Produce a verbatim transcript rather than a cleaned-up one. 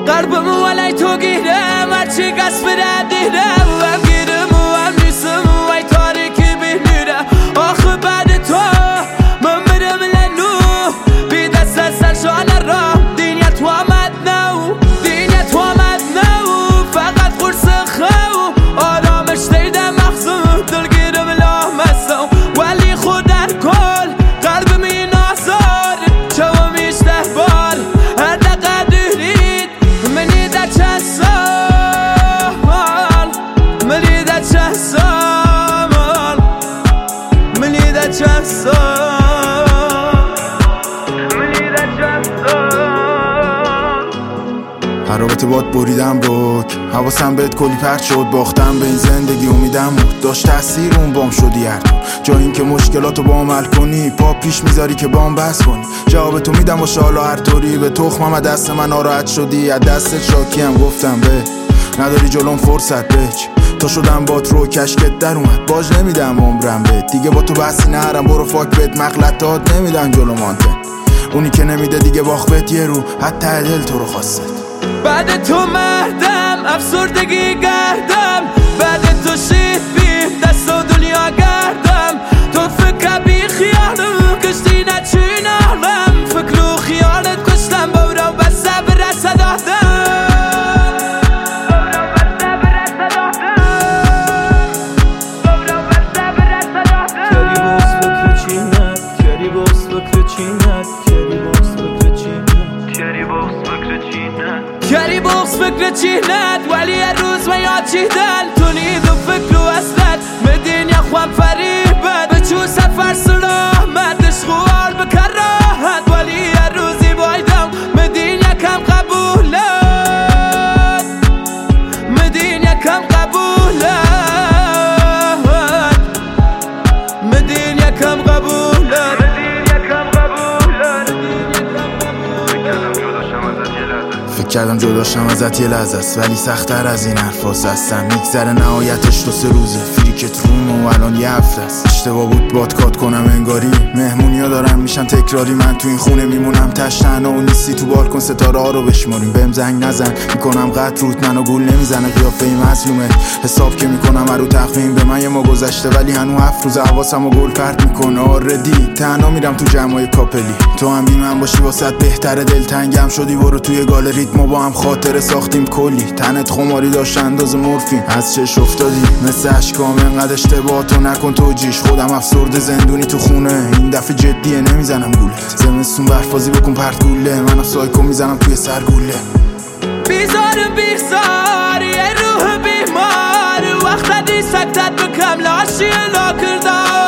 قلبم ولی تو گیرم هرچی قصد بره دیرم و هم گیرم و هم نیستم و ای تاریکی بینیره آخه بعد تو من برم لنو بی دست از سرشان را دینیا تو آمد نو دینیا تو آمد نو فقط قرص خو آرامش دیدم مخزون دلگیرم لامستم ولی خود در کل قلبم این آزار چو میشته بار هر دقیقه دورید منی در چند سال منی در چند سال منی در چند سال منی در چند سال حرارت باد بریدم روک حواسم بهت کلی پرد شد باختم به این زندگی امیدم بود داشت تاثیر اون بام شدی هر تو جا این که مشکلاتو با عمل کنی پا پیش میذاری که بام بس کنی جواب تو میدم باشه حالا هر طوری به تخمم از دست من ناراحت شدی از دستت شاکیم گفتم به نداری جلوم فرصت بچ تا شدم با تو کشکت در اومد باج نمیدم عمرم بهت دیگه با تو بحثی نهرم برو فاک بهت مغلطات نمیدن جلو مانته اونی که نمیده دیگه باخت بهت یه رو حتی دل تو رو خواست بعد تو مردم افسردگی گردم بعد تو شید بیم دست و دنیا گردم تو فکر بی خیالم کشتی نچینم فکر و خیالت کشتم بورا و صبر صدادم کری بغز فکر چینت ولی هر روز من یاد چیدن تو نید و فکر و اصلت مدین یا خوام فریبت به چون سفر سلامت عشقوار بکر راحت ولی هر روزی بایدم مدین یکم قبولت مدین یکم قبولت مدین یکم قبولت فکر کردم جداشم ازت یه لحظه است ولی سخت‌تر از این حرفاس هستم میگذره نهایتش تو سه روزه فریکت روم و الان یه هفته است اشتباه بود باد کات کنم انگاری مهمونیا دارن میشن تکراری من تو این خونه میمونم تش تنها و نیستی تو بالکن ستاره ها رو بشماریم بهم زنگ نزن میکنم قطع روت منو گول نمیزنه قیافه این مظلومه حساب که میکنم هر رو تقویم به من یه ما گذشته ولی هنو هفت روز حواسمو گل پرت میکنه آردی تنها میرم تو جمعای کاپلی تو هم بی من باشی واسط بهتره دلتنگم شدی برو توی گالریت ما با هم خاطره ساختیم کلی تنت خماری داشت انداز مورفین از چش افتادی مثل اشکام انقدر اشتباه تو نکن توجیش خودم افسرده زندونی تو خونه این دفعه جدیه نمیزنم گولت زمستون برفازی بکن پرت گوله من سایکو میزنم توی سر گوله بیزارم بیزار یه روح بیمار وقت دی سکتت بکم لاشی لا کردار